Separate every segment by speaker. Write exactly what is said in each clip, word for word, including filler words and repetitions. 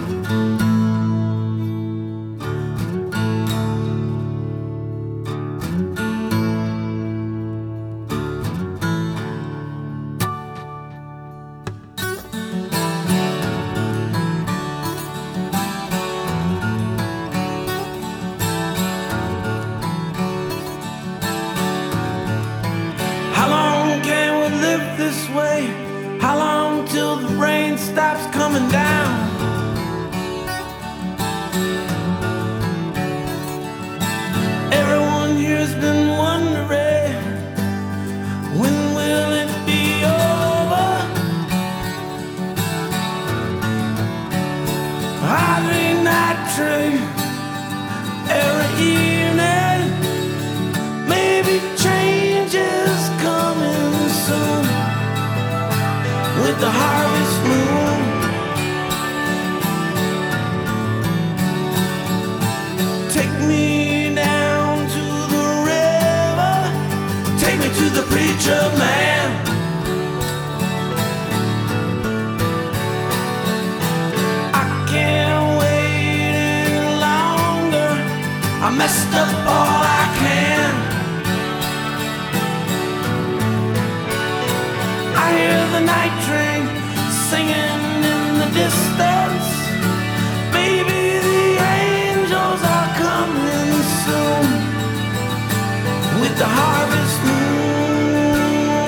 Speaker 1: This way, how long till the rain stops coming down? Everyone here's been wondering, when will it be over? Hardly night train every evening, maybe change is coming soon. With the harvest moon, take me down to the river, take me to the preacher man. I can't wait any longer, I messed up all I can. I hear the night train singing in the distance. Maybe the angels are coming soon with the harvest moon.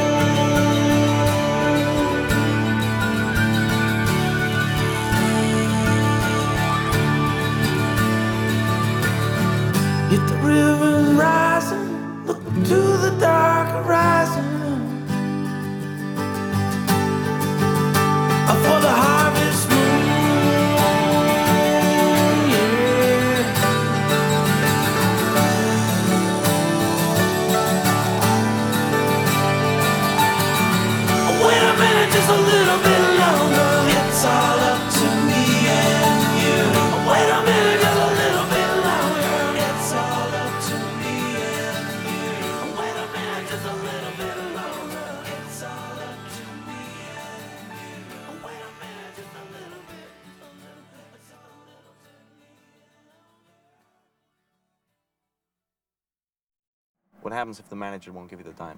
Speaker 1: If the river's rising, look to the dark horizon. For the harvest moon, yeah. Wait a minute, just a little bit longer. It's all up to me and you. Wait a minute, just a little bit longer. It's all up to me and you. Wait a minute, just a little bit longer. It's all up to me and you. Wait a minute, just a little bit, just a little bit, just a little bit.
Speaker 2: What happens if the manager won't give you the time?